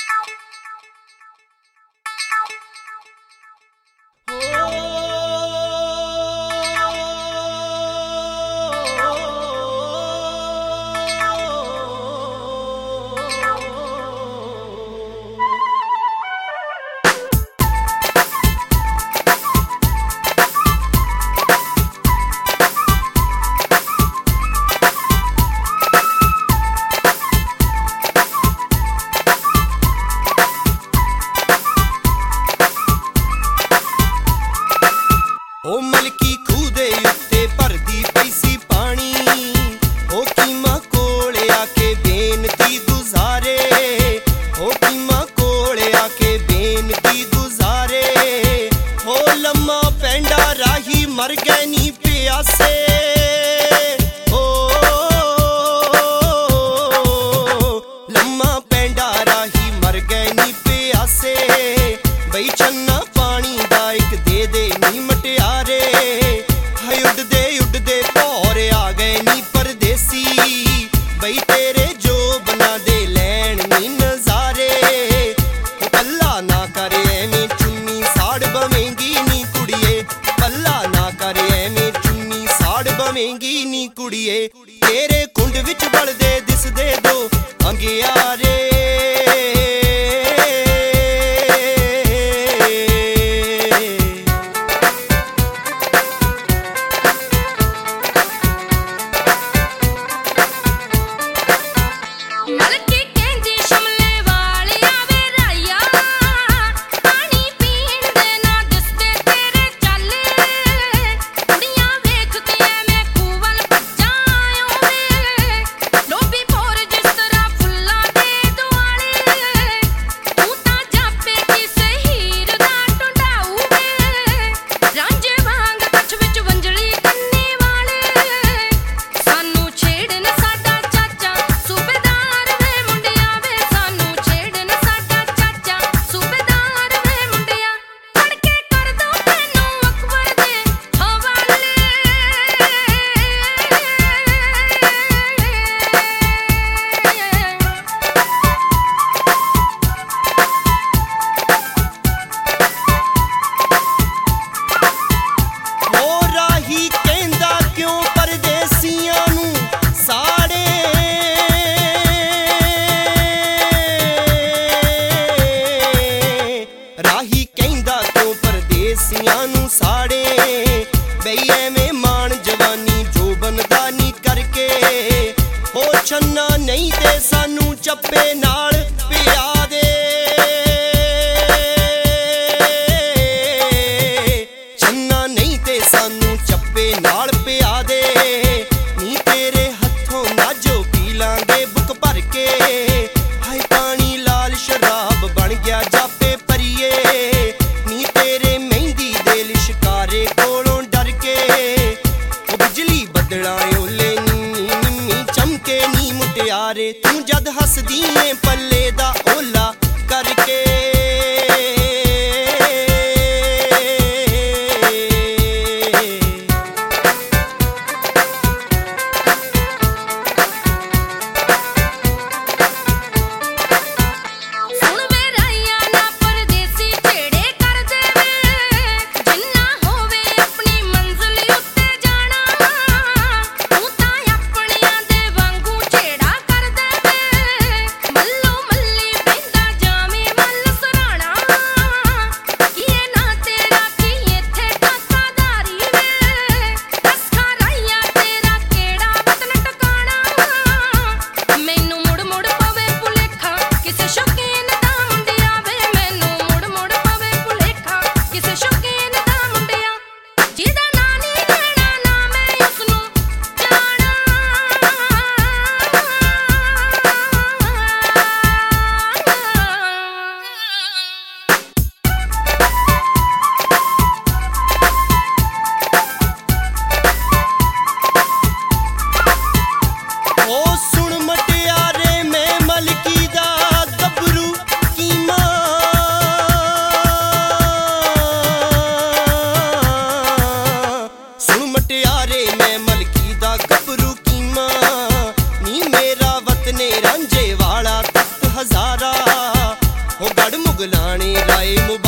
ओ Melchi खूह दे उत्ते भरदी पई सी पानी, ओ कीमा कोले आके बेनती गुजारे, ओ कीमा कोले आके बेनती गुजारे। ओ लम्मा पैंडा राही मर गए नी प्यासे, ओ लम्मा पैंडा राही मर गए नी प्यासे। बई छन्ना पानी दा इक दे दे नी मटियारे, हाय उड़दे उड़दे भौर आ गए नी परदेसी। बई तेरे जो बना दे लैन नी नजारे, पल्ला ना करे एवें चुन्नी साड़ बवेंगी नी कुड़िए, पल्ला ना करे एवें ਲੜ ਮੁਗਲਾਂ ਨੇ ਲਾਏ